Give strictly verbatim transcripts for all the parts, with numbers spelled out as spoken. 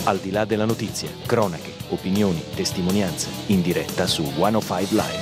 Al di là della notizia, cronache, opinioni, testimonianze, in diretta su centocinque Live.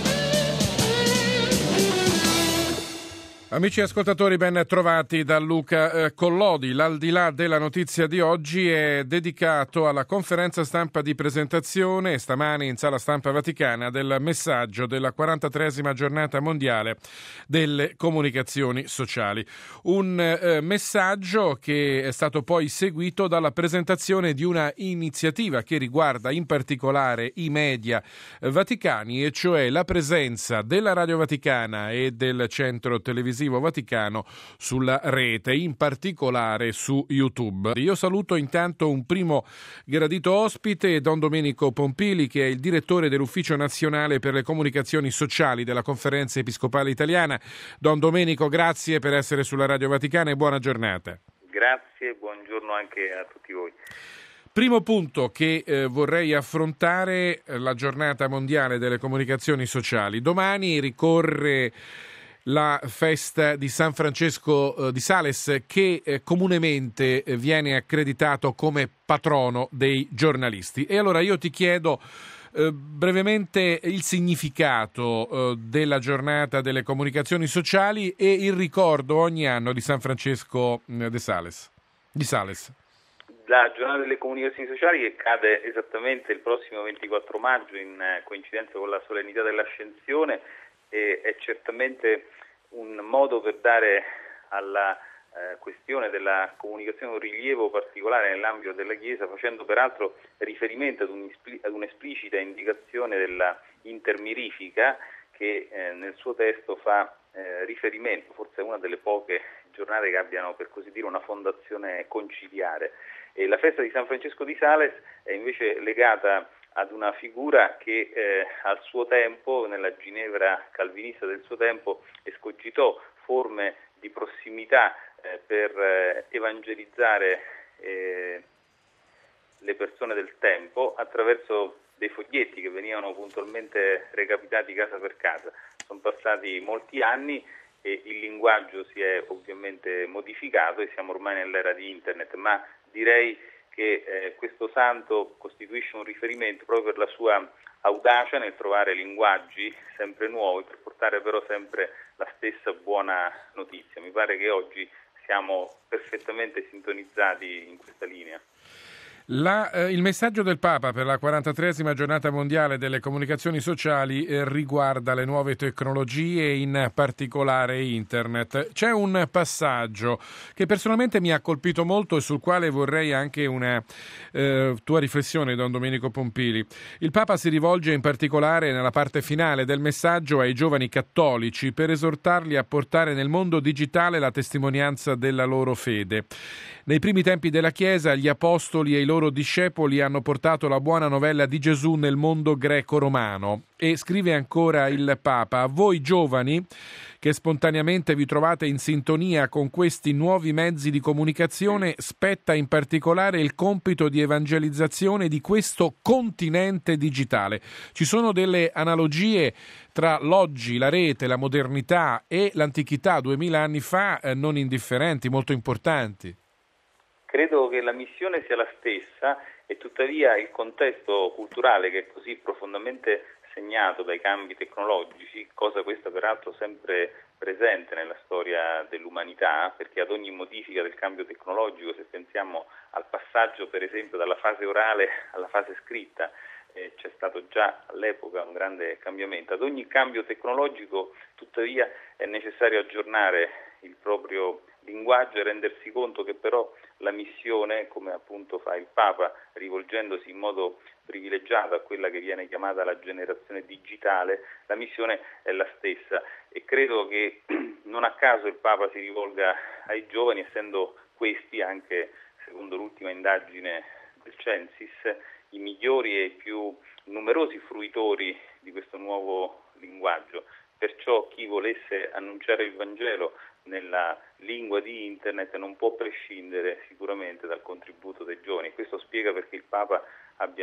Amici ascoltatori, ben trovati da Luca eh, Collodi. L'Al di là della notizia di oggi è dedicato alla conferenza stampa di presentazione stamani in Sala Stampa Vaticana del messaggio della quarantatreesima giornata mondiale delle comunicazioni sociali. Un eh, messaggio che è stato poi seguito dalla presentazione di una iniziativa che riguarda in particolare i media eh, vaticani, e cioè la presenza della Radio Vaticana e del centro televisivo Vaticano sulla rete, in particolare su YouTube. Io saluto intanto un primo gradito ospite, Don Domenico Pompili, che è il direttore dell'Ufficio Nazionale per le Comunicazioni Sociali della Conferenza Episcopale Italiana. Don Domenico, grazie per essere sulla Radio Vaticana e buona giornata. Grazie, buongiorno anche a tutti voi. Primo punto che eh, vorrei affrontare, la giornata mondiale delle comunicazioni sociali. Domani ricorre la festa di San Francesco eh, di Sales, che eh, comunemente eh, viene accreditato come patrono dei giornalisti. E allora io ti chiedo eh, brevemente il significato eh, della giornata delle comunicazioni sociali e il ricordo ogni anno di San Francesco eh, de Sales, di Sales. La giornata delle comunicazioni sociali, che cade esattamente il prossimo ventiquattro maggio in coincidenza con la solennità dell'Ascensione, e è certamente un modo per dare alla eh, questione della comunicazione un rilievo particolare nell'ambito della Chiesa, facendo peraltro riferimento ad, un, ad un'esplicita indicazione della intermirifica che eh, nel suo testo fa eh, riferimento, forse è una delle poche giornate che abbiano, per così dire, una fondazione conciliare. E la festa di San Francesco di Sales è invece legata ad una figura che eh, al suo tempo, nella Ginevra calvinista del suo tempo, escogitò forme di prossimità eh, per eh, evangelizzare eh, le persone del tempo attraverso dei foglietti che venivano puntualmente recapitati casa per casa. Sono passati molti anni e il linguaggio si è ovviamente modificato e siamo ormai nell'era di Internet, ma direi che eh, questo santo costituisce un riferimento proprio per la sua audacia nel trovare linguaggi sempre nuovi per portare però sempre la stessa buona notizia. Mi pare che oggi siamo perfettamente sintonizzati in questa linea. La, eh, il messaggio del Papa per la quarantatreesima giornata mondiale delle comunicazioni sociali eh, riguarda le nuove tecnologie, in particolare Internet. C'è un passaggio che personalmente mi ha colpito molto e sul quale vorrei anche una eh, tua riflessione, Don Domenico Pompili. Il Papa si rivolge in particolare nella parte finale del messaggio ai giovani cattolici per esortarli a portare nel mondo digitale la testimonianza della loro fede. Nei primi tempi della Chiesa, gli apostoli e i loro discepoli hanno portato la buona novella di Gesù nel mondo greco-romano. E scrive ancora il Papa: a voi giovani che spontaneamente vi trovate in sintonia con questi nuovi mezzi di comunicazione, spetta in particolare il compito di evangelizzazione di questo continente digitale. Ci sono delle analogie tra l'oggi, la rete, la modernità e l'antichità duemila anni fa eh, non indifferenti, molto importanti. Credo che la missione sia la stessa e tuttavia il contesto culturale, che è così profondamente segnato dai cambi tecnologici, cosa questa peraltro sempre presente nella storia dell'umanità, perché ad ogni modifica del cambio tecnologico, se pensiamo al passaggio per esempio dalla fase orale alla fase scritta, eh, c'è stato già all'epoca un grande cambiamento. Ad ogni cambio tecnologico tuttavia è necessario aggiornare il proprio linguaggio e rendersi conto che però la missione, come appunto fa il Papa rivolgendosi in modo privilegiato a quella che viene chiamata la generazione digitale, la missione è la stessa e credo che non a caso il Papa si rivolga ai giovani, essendo questi, anche secondo l'ultima indagine del Censis, i migliori e i più numerosi fruitori di questo nuovo linguaggio. Perciò chi volesse annunciare il Vangelo nella lingua di Internet non può prescindere sicuramente dal contributo dei giovani. Questo spiega perché il Papa abbia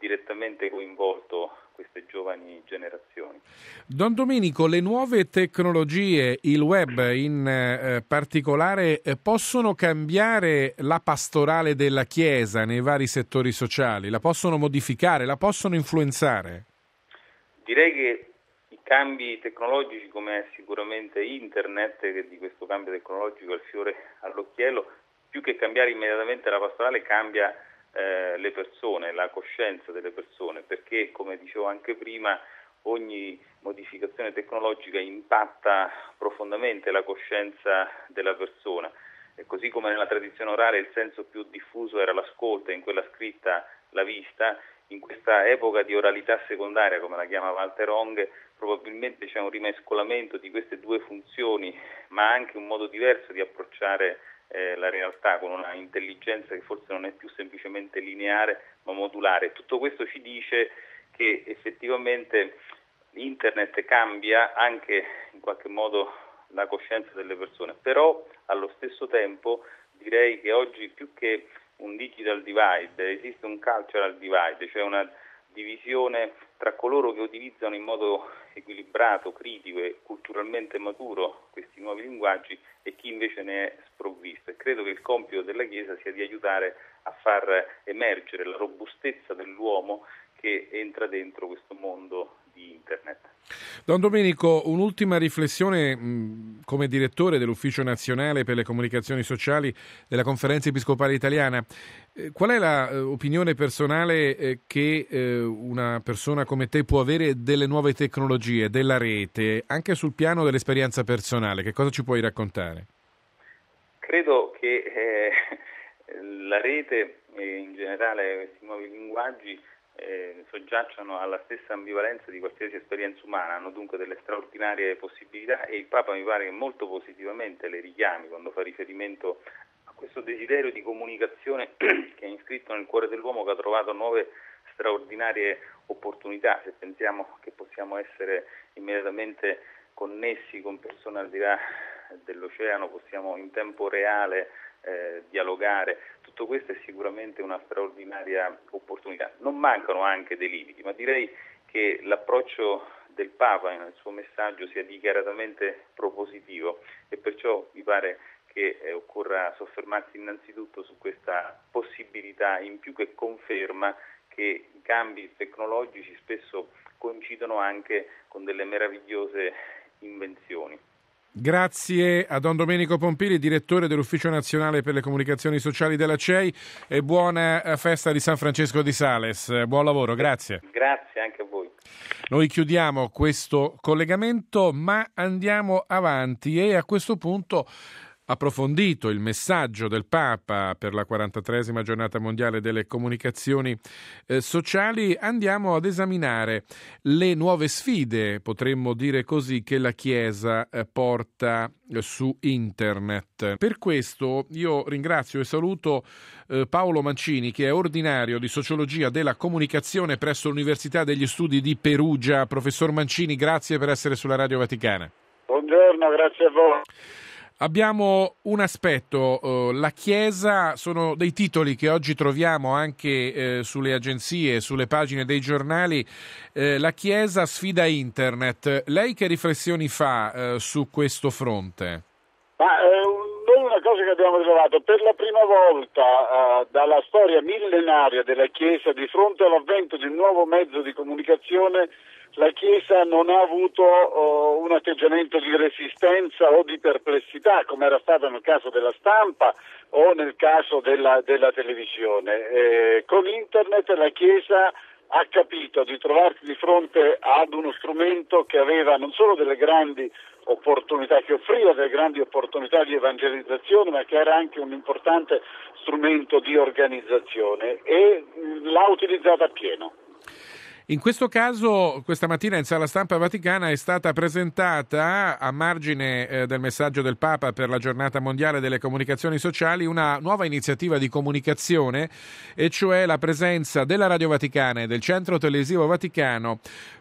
direttamente coinvolto queste giovani generazioni. Don Domenico, le nuove tecnologie, il web in eh, particolare, eh, possono cambiare la pastorale della Chiesa nei vari settori sociali? La possono modificare? La possono influenzare? Direi che i cambi tecnologici, come è sicuramente internet, che di questo cambio tecnologico è il fiore all'occhiello, più che cambiare immediatamente la pastorale cambia eh, le persone, la coscienza delle persone, perché come dicevo anche prima ogni modificazione tecnologica impatta profondamente la coscienza della persona, e così come nella tradizione orale il senso più diffuso era l'ascolto e in quella scritta la vista, in questa epoca di oralità secondaria, come la chiama Walter Ong, probabilmente c'è un rimescolamento di queste due funzioni, ma anche un modo diverso di approcciare eh, la realtà, con una intelligenza che forse non è più semplicemente lineare ma modulare. Tutto questo ci dice che effettivamente internet cambia anche in qualche modo la coscienza delle persone, però allo stesso tempo direi che oggi più che un digital divide esiste un cultural divide, cioè una divisione tra coloro che utilizzano in modo equilibrato, critico e culturalmente maturo questi nuovi linguaggi e chi invece ne è sprovvisto. E credo che il compito della Chiesa sia di aiutare a far emergere la robustezza dell'uomo che entra dentro questo mondo di internet. Don Domenico, un'ultima riflessione mh, come direttore dell'Ufficio Nazionale per le Comunicazioni Sociali della Conferenza Episcopale Italiana. Eh, qual è l'opinione personale eh, che eh, una persona come te può avere delle nuove tecnologie, della rete, anche sul piano dell'esperienza personale? Che cosa ci puoi raccontare? Credo che eh, la rete e in generale questi nuovi linguaggi Eh, soggiacciono alla stessa ambivalenza di qualsiasi esperienza umana, hanno dunque delle straordinarie possibilità e il Papa mi pare che molto positivamente le richiami quando fa riferimento a questo desiderio di comunicazione che è iscritto nel cuore dell'uomo, che ha trovato nuove straordinarie opportunità. Se pensiamo che possiamo essere immediatamente connessi con persone al di là dell'oceano, possiamo in tempo reale Eh, dialogare, tutto questo è sicuramente una straordinaria opportunità. Non mancano anche dei limiti, ma direi che l'approccio del Papa nel suo messaggio sia dichiaratamente propositivo e perciò mi pare che eh, occorra soffermarsi innanzitutto su questa possibilità in più, che conferma che i cambi tecnologici spesso coincidono anche con delle meravigliose invenzioni. Grazie a Don Domenico Pompili, direttore dell'Ufficio Nazionale per le Comunicazioni Sociali della C E I, e buona festa di San Francesco di Sales. Buon lavoro, grazie. Grazie anche a voi. Noi chiudiamo questo collegamento, ma andiamo avanti e a questo punto, approfondito il messaggio del Papa per la quarantatreesima giornata mondiale delle comunicazioni eh, sociali, andiamo ad esaminare le nuove sfide, potremmo dire così, che la Chiesa eh, porta eh, su internet. Per questo io ringrazio e saluto eh, Paolo Mancini, che è ordinario di sociologia della comunicazione presso l'Università degli Studi di Perugia. Professor Mancini, grazie per essere sulla Radio Vaticana. Buongiorno, grazie a voi. Abbiamo un aspetto, uh, la Chiesa, sono dei titoli che oggi troviamo anche eh, sulle agenzie, sulle pagine dei giornali, eh, la Chiesa sfida internet. Lei che riflessioni fa eh, su questo fronte? Ma eh, noi una cosa che abbiamo trovato, per la prima volta eh, dalla storia millenaria della Chiesa, di fronte all'avvento di un nuovo mezzo di comunicazione, la Chiesa non ha avuto uh, un atteggiamento di resistenza o di perplessità, come era stato nel caso della stampa o nel caso della, della televisione. Eh, con internet la Chiesa ha capito di trovarsi di fronte ad uno strumento che aveva non solo delle grandi opportunità, che offriva delle grandi opportunità di evangelizzazione, ma che era anche un importante strumento di organizzazione, e mh, l'ha utilizzata appieno. In questo caso, questa mattina in Sala Stampa Vaticana è stata presentata, a margine eh, del messaggio del Papa per la Giornata Mondiale delle Comunicazioni Sociali, una nuova iniziativa di comunicazione, e cioè la presenza della Radio Vaticana e del Centro Televisivo Vaticano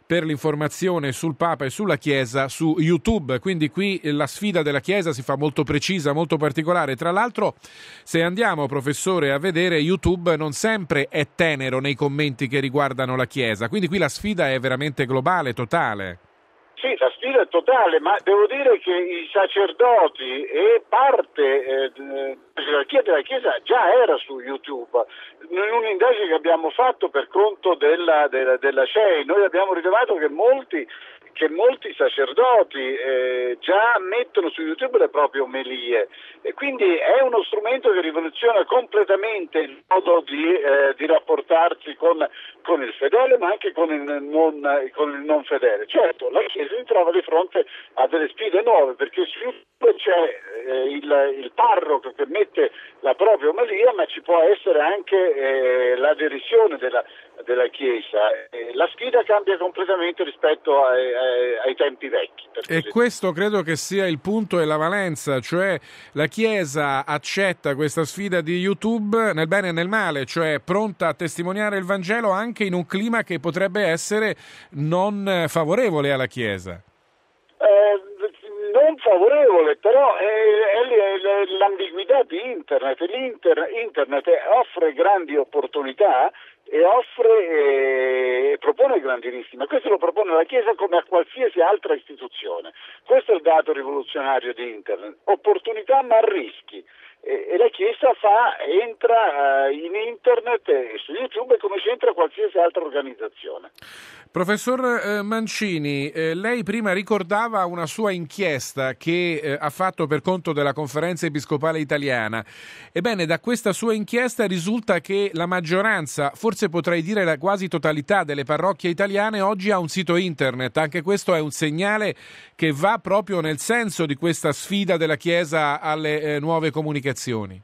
per l'informazione sul Papa e sulla Chiesa su YouTube. Quindi qui la sfida della Chiesa si fa molto precisa, molto particolare. Tra l'altro, se andiamo, professore, a vedere, YouTube non sempre è tenero nei commenti che riguardano la Chiesa, quindi qui la sfida è veramente globale, totale. Sì, la sfida è totale, ma devo dire che i sacerdoti e parte eh, della gerarchia della Chiesa già era su YouTube. In un'indagine che abbiamo fatto per conto della, della, della C E I, noi abbiamo rilevato che molti che molti sacerdoti eh, già mettono su YouTube le proprie omelie, e quindi è uno strumento che rivoluziona completamente il modo di, eh, di rapportarsi con, con il fedele, ma anche con il, non, con il non fedele. Certo, la Chiesa si trova di fronte a delle sfide nuove, perché su YouTube c'è eh, il, il parroco che mette la propria omelia, ma ci può essere anche eh, la derisione della, della Chiesa. Eh, la sfida cambia completamente rispetto a, a ai tempi vecchi. E questo credo che sia il punto e la valenza, cioè la Chiesa accetta questa sfida di YouTube nel bene e nel male, cioè pronta a testimoniare il Vangelo anche in un clima che potrebbe essere non favorevole alla Chiesa. Eh, non favorevole, però è, è l'ambiguità di Internet. L'Inter, Internet offre grandi opportunità e offre e propone grandi rischi, ma questo lo propone la Chiesa come a qualsiasi altra istituzione. Questo è il dato rivoluzionario di Internet: opportunità ma rischi. E, e la Chiesa fa, entra uh, in Internet e su YouTube come c'entra qualsiasi altra organizzazione. Professor eh, Mancini, eh, lei prima ricordava una sua inchiesta che eh, ha fatto per conto della Conferenza Episcopale Italiana. Ebbene, da questa sua inchiesta risulta che la maggioranza, forse potrei dire la quasi totalità delle parrocchie italiane oggi ha un sito internet. Anche questo è un segnale che va proprio nel senso di questa sfida della Chiesa alle eh, nuove comunicazioni.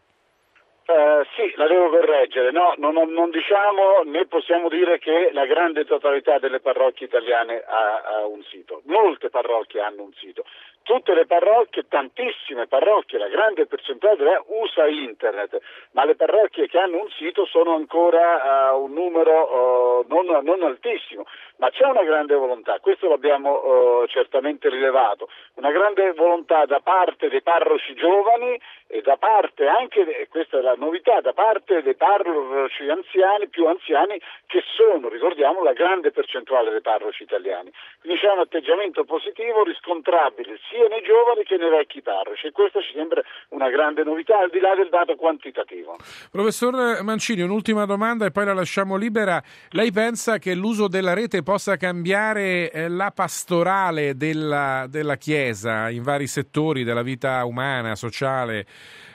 Uh, sì, la devo correggere, no, non, non diciamo né possiamo dire che la grande totalità delle parrocchie italiane ha, ha un sito. Molte parrocchie hanno un sito. Tutte le parrocchie, tantissime parrocchie, la grande percentuale usa internet, ma le parrocchie che hanno un sito sono ancora uh, un numero uh, non, non altissimo, ma c'è una grande volontà, questo l'abbiamo uh, certamente rilevato, una grande volontà da parte dei parroci giovani e da parte anche, e questa è la novità, da parte dei parroci anziani, più anziani, che sono, ricordiamo, la grande percentuale dei parroci italiani. Quindi c'è un atteggiamento positivo riscontrabile sia nei giovani che nei vecchi parroci, e questa ci sembra una grande novità al di là del dato quantitativo. Professor Mancini, un'ultima domanda e poi la lasciamo libera. Lei pensa che l'uso della rete possa cambiare eh, la pastorale della, della Chiesa in vari settori della vita umana, sociale?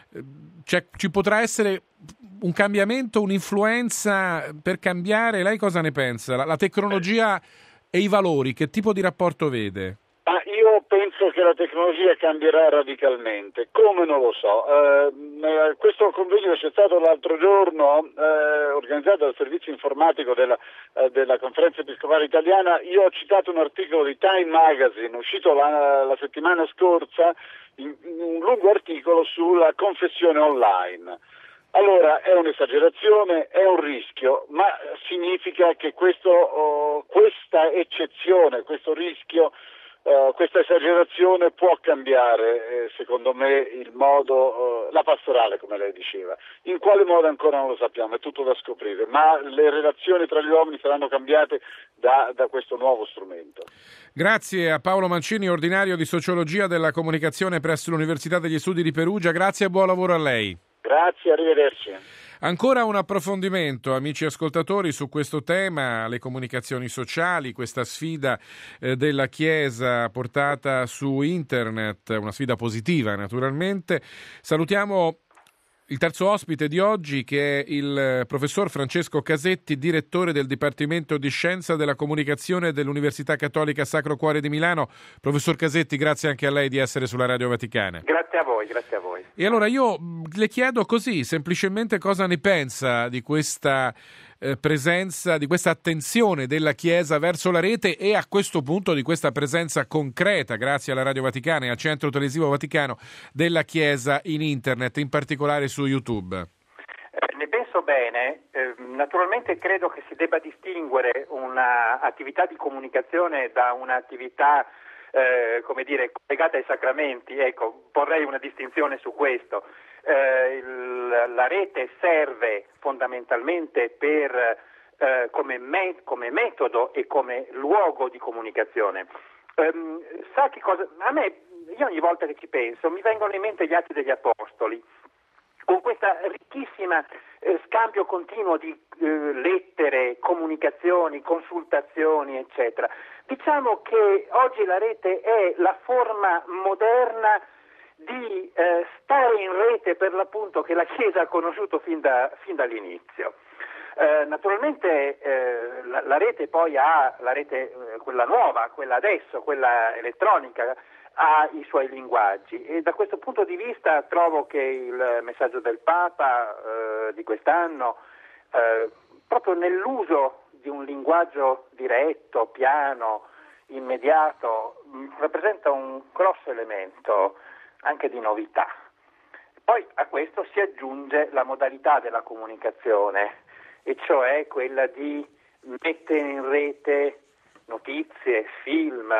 Cioè, ci potrà essere un cambiamento, un'influenza per cambiare? Lei cosa ne pensa? La, la tecnologia e i valori, che tipo di rapporto vede? Ah, io penso che la tecnologia cambierà radicalmente, come non lo so. Eh, questo convegno c'è stato l'altro giorno, eh, organizzato dal servizio informatico della, eh, della Conferenza Episcopale Italiana. Io ho citato un articolo di Time Magazine uscito la, la settimana scorsa, in, in un lungo articolo sulla confessione online. Allora, è un'esagerazione, è un rischio, ma significa che questo, oh, questa eccezione, questo rischio, Uh, questa esagerazione può cambiare, eh, secondo me, il modo, uh, la pastorale, come lei diceva. In quale modo ancora non lo sappiamo, è tutto da scoprire, ma le relazioni tra gli uomini saranno cambiate da, da questo nuovo strumento. Grazie a Paolo Mancini, ordinario di Sociologia della Comunicazione presso l'Università degli Studi di Perugia. Grazie e buon lavoro a lei. Grazie, arrivederci. Ancora un approfondimento, amici ascoltatori, su questo tema, le comunicazioni sociali, questa sfida eh, della Chiesa portata su internet, una sfida positiva naturalmente. Salutiamo il terzo ospite di oggi, che è il professor Francesco Casetti, direttore del Dipartimento di Scienza della Comunicazione dell'Università Cattolica Sacro Cuore di Milano. Professor Casetti, grazie anche a lei di essere sulla Radio Vaticana. Grazie a voi, grazie a voi. E allora io le chiedo così, semplicemente, cosa ne pensa di questa eh, presenza, di questa attenzione della Chiesa verso la rete e a questo punto di questa presenza concreta, grazie alla Radio Vaticana e al Centro Televisivo Vaticano, della Chiesa in internet, in particolare su YouTube. Eh, ne penso compreso bene, eh, naturalmente credo che si debba distinguere un'attività di comunicazione da un'attività eh, come dire, collegata ai sacramenti. Ecco, porrei una distinzione su questo. Eh, il, la rete serve fondamentalmente per, eh, come, me, come metodo e come luogo di comunicazione. Um, sa che cosa? A me, io ogni volta che ci penso, mi vengono in mente gli Atti degli Apostoli, con questa ricchissima eh, scambio continuo di eh, lettere, comunicazioni, consultazioni, eccetera. Diciamo che oggi la rete è la forma moderna di eh, stare in rete, per l'appunto, che la Chiesa ha conosciuto fin, da, fin dall'inizio. Eh, naturalmente eh, la, la rete poi ha, la rete eh, quella nuova, quella adesso, quella elettronica, ha i suoi linguaggi, e da questo punto di vista trovo che il messaggio del Papa eh, di quest'anno, eh, proprio nell'uso di un linguaggio diretto, piano, immediato, mh, rappresenta un grosso elemento anche di novità. Poi a questo si aggiunge la modalità della comunicazione, e cioè quella di mettere in rete notizie, film,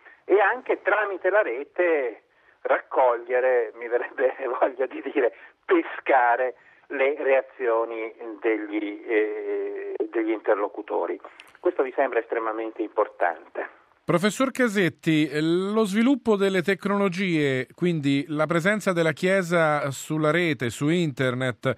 e anche tramite la rete raccogliere, mi verrebbe voglia di dire, pescare le reazioni degli, eh, degli interlocutori. Questo mi sembra estremamente importante. Professor Casetti, lo sviluppo delle tecnologie, quindi la presenza della Chiesa sulla rete, su internet,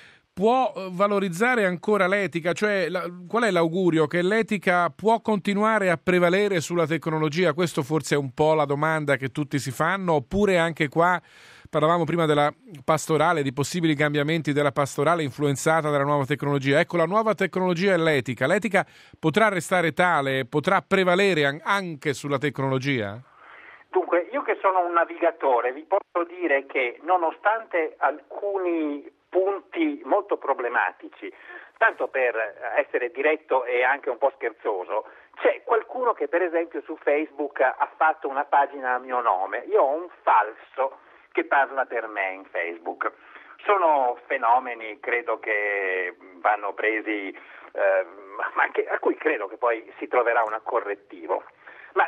può valorizzare ancora l'etica? Cioè, la, qual è l'augurio? Che l'etica può continuare a prevalere sulla tecnologia? Questo forse è un po' la domanda che tutti si fanno, oppure anche qua, parlavamo prima della pastorale, di possibili cambiamenti della pastorale influenzata dalla nuova tecnologia. Ecco, la nuova tecnologia è l'etica. L'etica potrà restare tale, potrà prevalere anche sulla tecnologia? Dunque, io che sono un navigatore, vi posso dire che nonostante alcuni punti molto problematici, tanto per essere diretto e anche un po' scherzoso, c'è qualcuno che per esempio su Facebook ha fatto una pagina a mio nome. Io ho un falso che parla per me in Facebook. Sono fenomeni, credo, che vanno presi, eh, ma che, a cui credo che poi si troverà un correttivo. Ma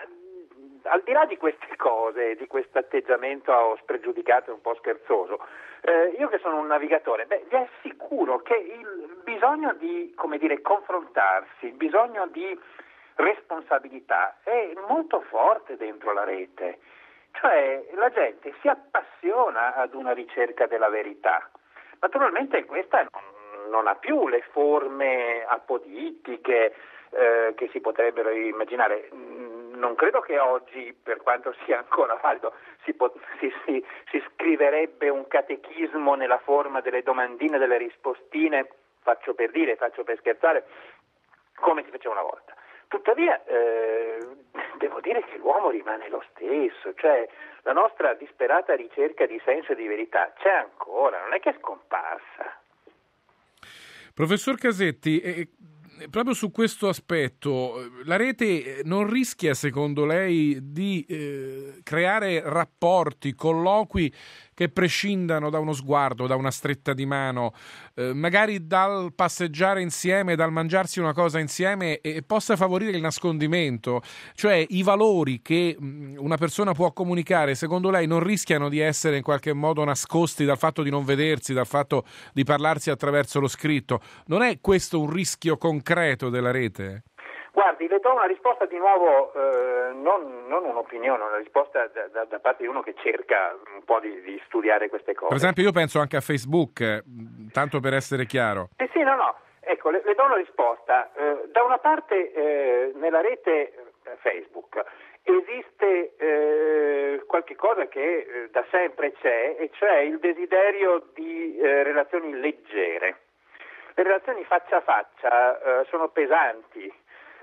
al di là di queste cose, di questo atteggiamento spregiudicato e un po' scherzoso, eh, io che sono un navigatore, beh, vi assicuro che il bisogno di, come dire, confrontarsi, il bisogno di responsabilità è molto forte dentro la rete. Cioè la gente si appassiona ad una ricerca della verità. Naturalmente questa non, non ha più le forme apodittiche eh, che si potrebbero immaginare. Non credo che oggi, per quanto sia ancora valido, si, pot- si, si, si scriverebbe un catechismo nella forma delle domandine, delle rispostine, faccio per dire, faccio per scherzare, come si faceva una volta. Tuttavia eh, devo dire che l'uomo rimane lo stesso, cioè la nostra disperata ricerca di senso e di verità c'è ancora, non è che è scomparsa. Professor Casetti, eh, proprio su questo aspetto, la rete non rischia, secondo lei, di eh, creare rapporti, colloqui che prescindano da uno sguardo, da una stretta di mano, eh, magari dal passeggiare insieme, dal mangiarsi una cosa insieme, e possa favorire il nascondimento? Cioè i valori che mh, una persona può comunicare, secondo lei, non rischiano di essere in qualche modo nascosti dal fatto di non vedersi, dal fatto di parlarsi attraverso lo scritto? Non è questo un rischio concreto della rete? Guardi, le do una risposta di nuovo, eh, non, non un'opinione, una risposta da, da, da parte di uno che cerca un po' di, di studiare queste cose. Per esempio io penso anche a Facebook, eh, tanto per essere chiaro. Eh sì, no, no, ecco, le, le do una risposta. Eh, da una parte eh, nella rete Facebook esiste eh, qualche cosa che eh, da sempre c'è, e cioè il desiderio di eh, relazioni leggere. Le relazioni faccia a faccia eh, sono pesanti.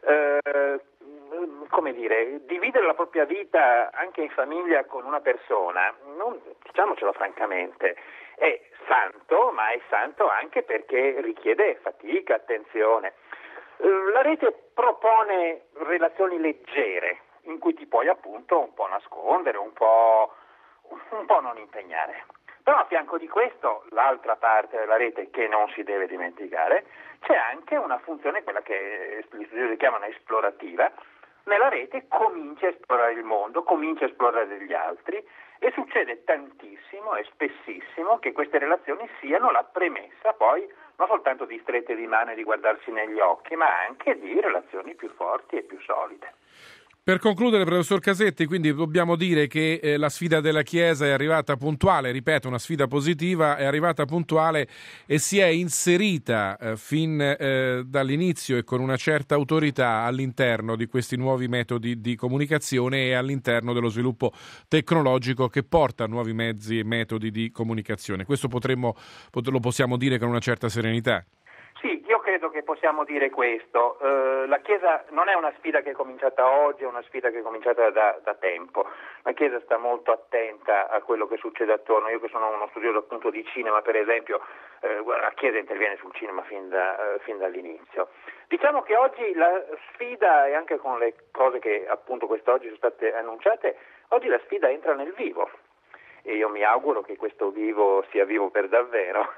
Eh, come dire, dividere la propria vita anche in famiglia con una persona, non, diciamocelo francamente, è santo, ma è santo anche perché richiede fatica, attenzione. Eh, la rete propone relazioni leggere in cui ti puoi appunto un po' nascondere, un po', un po' non impegnare. Però a fianco di questo, l'altra parte della rete che non si deve dimenticare, c'è anche una funzione, quella che gli studiosi chiamano esplorativa. Nella rete comincia a esplorare il mondo, comincia a esplorare gli altri e succede tantissimo e spessissimo che queste relazioni siano la premessa poi non soltanto di strette di mano e di guardarsi negli occhi, ma anche di relazioni più forti e più solide. Per concludere, professor Casetti, quindi dobbiamo dire che eh, la sfida della Chiesa è arrivata puntuale, ripeto, una sfida positiva, è arrivata puntuale e si è inserita eh, fin eh, dall'inizio e con una certa autorità all'interno di questi nuovi metodi di comunicazione e all'interno dello sviluppo tecnologico che porta a nuovi mezzi e metodi di comunicazione. Questo potremmo, lo possiamo dire con una certa serenità. Sì, io credo che possiamo dire questo. Eh, la Chiesa non è una sfida che è cominciata oggi, è una sfida che è cominciata da, da tempo. La Chiesa sta molto attenta a quello che succede attorno. Io che sono uno studioso appunto di cinema, per esempio, eh, la Chiesa interviene sul cinema fin, da, eh, fin dall'inizio. Diciamo che oggi la sfida, e anche con le cose che appunto quest'oggi sono state annunciate, oggi la sfida entra nel vivo. E io mi auguro che questo vivo sia vivo per davvero.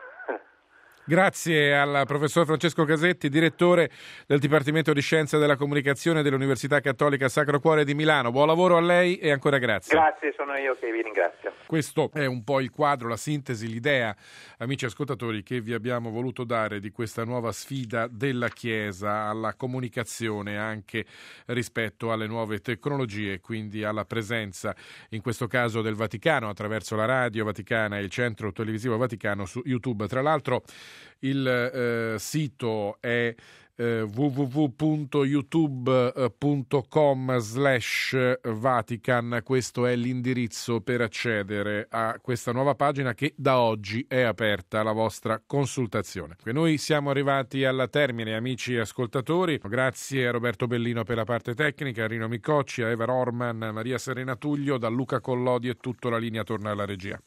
Grazie al professor Francesco Casetti, direttore del Dipartimento di Scienze della Comunicazione dell'Università Cattolica Sacro Cuore di Milano. Buon lavoro a lei e ancora grazie. Grazie, sono io che vi ringrazio. Questo è un po' il quadro, la sintesi, l'idea, amici ascoltatori, che vi abbiamo voluto dare di questa nuova sfida della Chiesa alla comunicazione anche rispetto alle nuove tecnologie, quindi alla presenza, in questo caso del Vaticano, attraverso la Radio Vaticana e il Centro Televisivo Vaticano su YouTube. Tra l'altro il eh, sito è eh, w w w punto youtube punto com slash Vatican. Questo è l'indirizzo per accedere a questa nuova pagina che da oggi è aperta alla vostra consultazione. E noi siamo arrivati al termine, amici ascoltatori. Grazie a Roberto Bellino per la parte tecnica, a Rino Micocci, a Eva Rorman, a Maria Serena Tullio. Da Luca Collodi è tutto, la linea torna alla regia.